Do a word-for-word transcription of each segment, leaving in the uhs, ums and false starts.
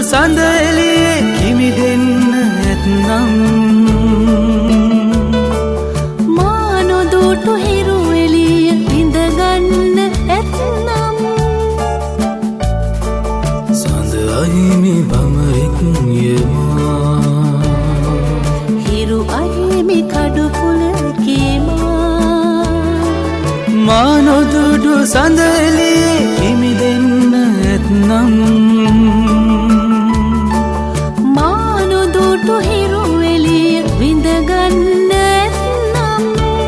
සඳ එළියේ කිමි දෙන්න ඇත්නම් මා නොදුටු හිරු එළිය විඳගන්න ඇත්නම් සඳ අහිමි බමරෙක් යමා හිරු අහිමි කඩු පුලකේමා මා නොදුටු සඳ එළියේ කිමි දෙන්න ඇත්නම් මානොදුටු හිරු එළිය විඳගන්න ඇත්නම්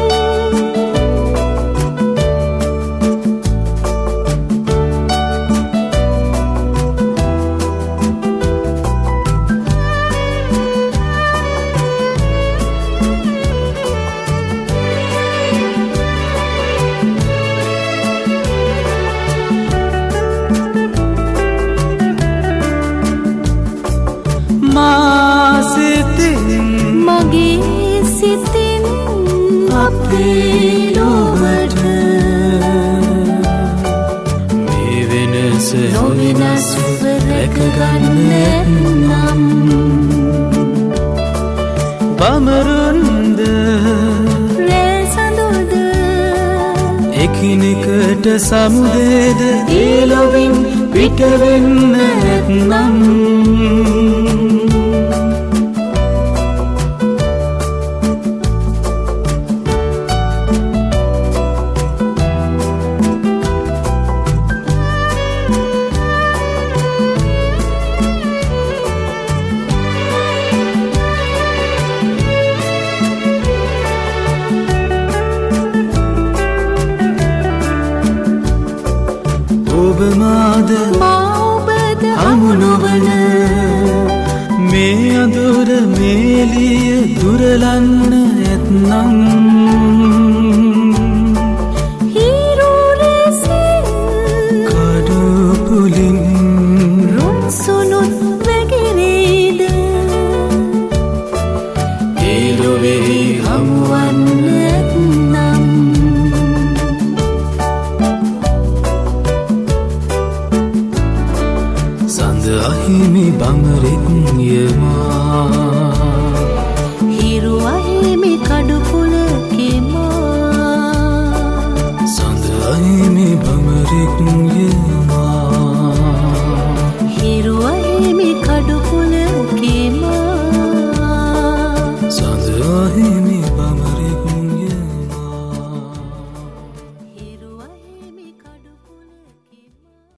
මා සිතින් මගේ සිතින් අපේ ලොවට මේ වෙනස නොවිනස්ව රැකගන්න නම් බමරුන්ද රැ සඳුද එකිනෙකට සමුදේද ඒ ලොවින් පිටවෙන්න නැත්නම් ඔබ මාද මා ඔබද හමු නොවන මේ අඳුර මේලිය දුරලන්න ඇත්නම් හිරු රැසින් කඩු පුලින් රුන්සුනුත් වැగిරේද ඒ ලොවෙහි හමුවන්න ඇත්නම් සඳ අහිමි බමරෙක් යමා හිරු අහිමි කඩු පුලකේමා සඳ අහිමි බමරෙක්